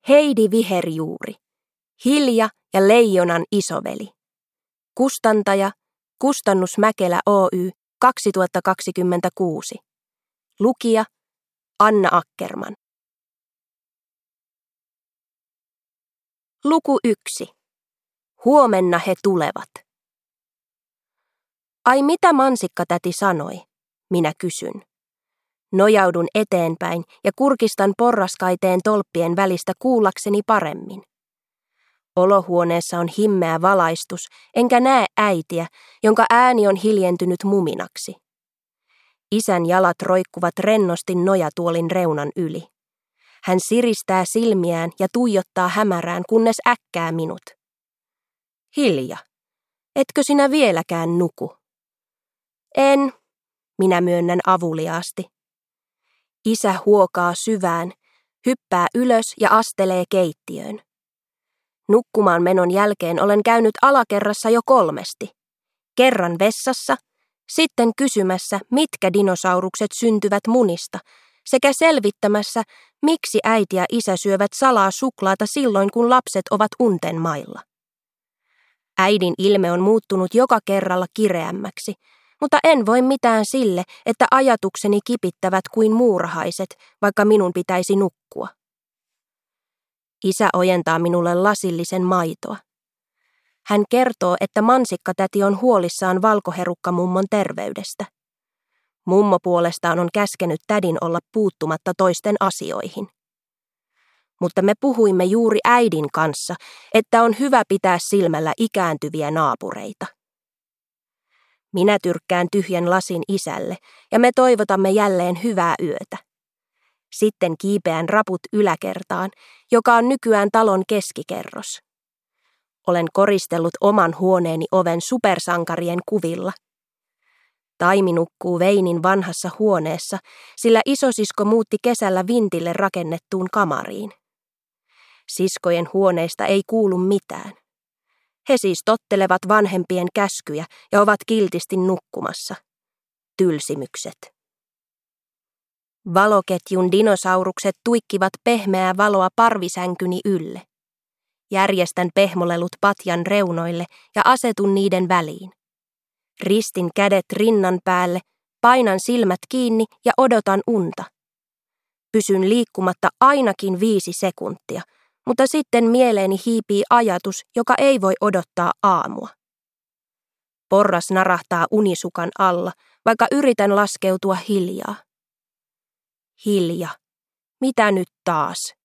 Heidi Viherjuuri. Hilja ja leijonan isoveli. Kustantaja Kustannus Mäkelä Oy 2026. Lukija Anna Ackerman. Luku 1. Huomenna he tulevat. Ai mitä mansikkatäti sanoi? Minä kysyn. Nojaudun eteenpäin ja kurkistan porraskaiteen tolppien välistä kuullakseni paremmin. Olohuoneessa on himmeä valaistus, enkä näe äitiä, jonka ääni on hiljentynyt muminaksi. Isän jalat roikkuvat rennosti nojatuolin reunan yli. Hän siristää silmiään ja tuijottaa hämärään, kunnes äkkää minut. Hilja, etkö sinä vieläkään nuku? En, minä myönnän avuliaasti. Isä huokaa syvään, hyppää ylös ja astelee keittiöön. Nukkumaan menon jälkeen olen käynyt alakerrassa jo 3. Kerran vessassa, sitten kysymässä, mitkä dinosaurukset syntyvät munista, sekä selvittämässä, miksi äiti ja isä syövät salaa suklaata silloin, kun lapset ovat unten mailla. Äidin ilme on muuttunut joka kerralla kireämmäksi, mutta en voi mitään sille, että ajatukseni kipittävät kuin muurahaiset, vaikka minun pitäisi nukkua. Isä ojentaa minulle lasillisen maitoa. Hän kertoo, että mansikkatäti on huolissaan valkoherukkamummon terveydestä. Mummo puolestaan on käskenyt tädin olla puuttumatta toisten asioihin. Mutta me puhuimme juuri äidin kanssa, että on hyvä pitää silmällä ikääntyviä naapureita. Minä tyrkkään tyhjän lasin isälle ja me toivotamme jälleen hyvää yötä. Sitten kiipeän raput yläkertaan, joka on nykyään talon keskikerros. Olen koristellut oman huoneeni oven supersankarien kuvilla. Taimi nukkuu Veinin vanhassa huoneessa, sillä isosisko muutti kesällä vintille rakennettuun kamariin. Siskojen huoneista ei kuulu mitään. He siis tottelevat vanhempien käskyjä ja ovat kiltisti nukkumassa. Tylsimykset. Valoketjun dinosaurukset tuikkivat pehmeää valoa parvisänkyni ylle. Järjestän pehmolelut patjan reunoille ja asetun niiden väliin. Ristin kädet rinnan päälle, painan silmät kiinni ja odotan unta. Pysyn liikkumatta ainakin 5 sekuntia, mutta sitten mieleeni hiipii ajatus, joka ei voi odottaa aamua. Porras narahtaa unisukan alla, vaikka yritän laskeutua hiljaa. Hilja, mitä nyt taas?